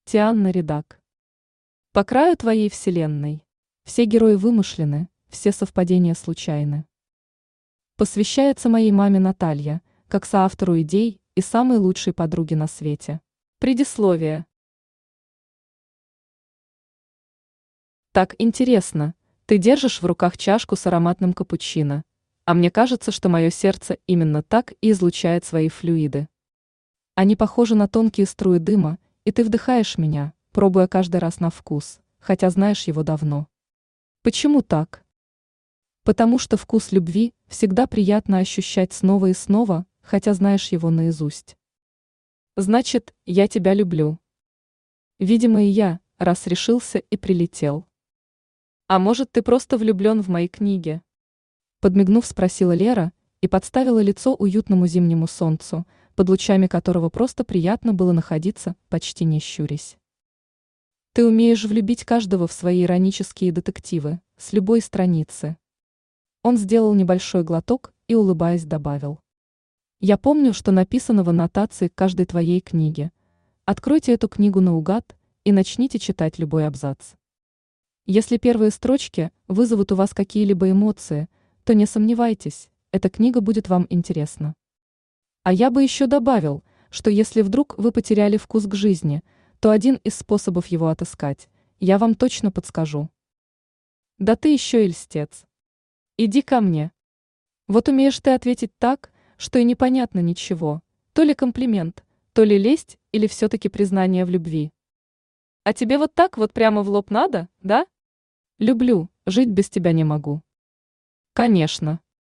Тианна Редак. По краю твоей вселенной. Все герои вымышлены, все совпадения случайны. Посвящается моей маме Наталья, как соавтору идей и самой лучшей подруге на свете. Предисловие. Так интересно, ты держишь в руках чашку с ароматным капучино, а мне кажется, что мое сердце именно так и излучает свои флюиды. Они похожи на тонкие струи дыма, и ты вдыхаешь меня, пробуя каждый раз на вкус, хотя знаешь его давно. Почему так? Потому что вкус любви всегда приятно ощущать снова и снова, хотя знаешь его наизусть. Значит, я тебя люблю. Видимо, и я, раз решился и прилетел. А может, ты просто влюблен в мои книги? Подмигнув, спросила Лера и подставила лицо уютному зимнему солнцу, под лучами которого просто приятно было находиться, почти не щурясь. Ты умеешь влюбить каждого в свои иронические детективы, с любой страницы. Он сделал небольшой глоток и, улыбаясь, добавил. Я помню, что написано в аннотации к каждой твоей книге. Откройте эту книгу наугад и начните читать любой абзац. Если первые строчки вызовут у вас какие-либо эмоции, то не сомневайтесь, эта книга будет вам интересна. А я бы еще добавил, что если вдруг вы потеряли вкус к жизни, то один из способов его отыскать я вам точно подскажу. Да ты еще и льстец. Иди ко мне. Вот умеешь ты ответить так, что и непонятно ничего, то ли комплимент, то ли лесть или все-таки признание в любви. А тебе вот так вот прямо в лоб надо, да? Люблю, жить без тебя не могу. Конечно.